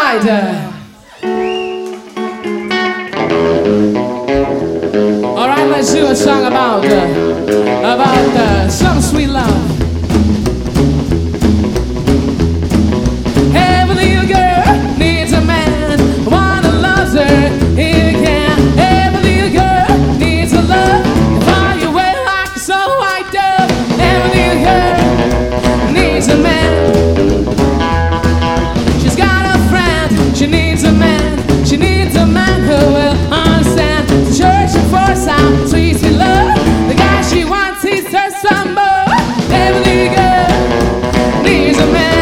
right. All right, let's do a song about some sweet love. Every little girl needs a man, one who loves her, he can. Every little girl needs a love, fly away like a snow white dove. Every little girl needs a man. She's got a friend, she needs a man. She needs a man who will understand. Searching for some sweet, sweet love. The guy she wants, he's her some more. Every little girl needs a man.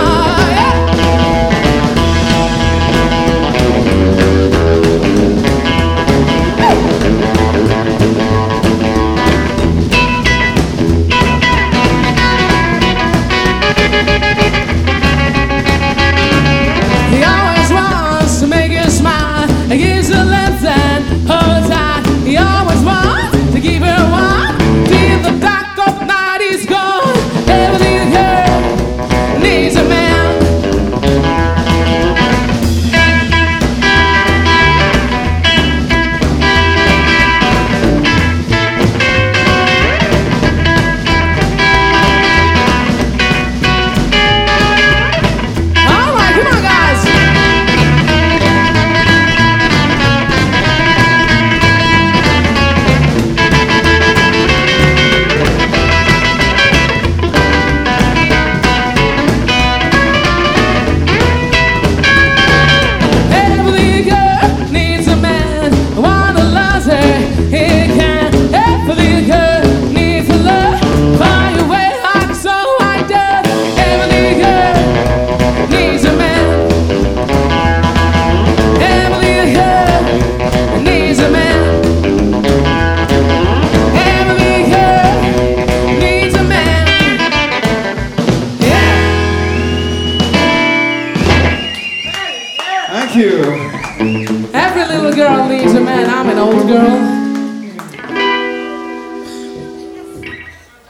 He always wants to make you smile. He gives her lips and holds tight. He always wants to give her one. Till the dark of night is gone. Every little girl needs a man. All right, come on, guys. Every girl needs a man, one who loves her, he can. Every girl needs a love, fly away like a snow white dove. Every girl needs a man. Every girl needs a man. Every girl needs a man. Yeah. Thank you. Every little girl needs a man. I'm an old girl.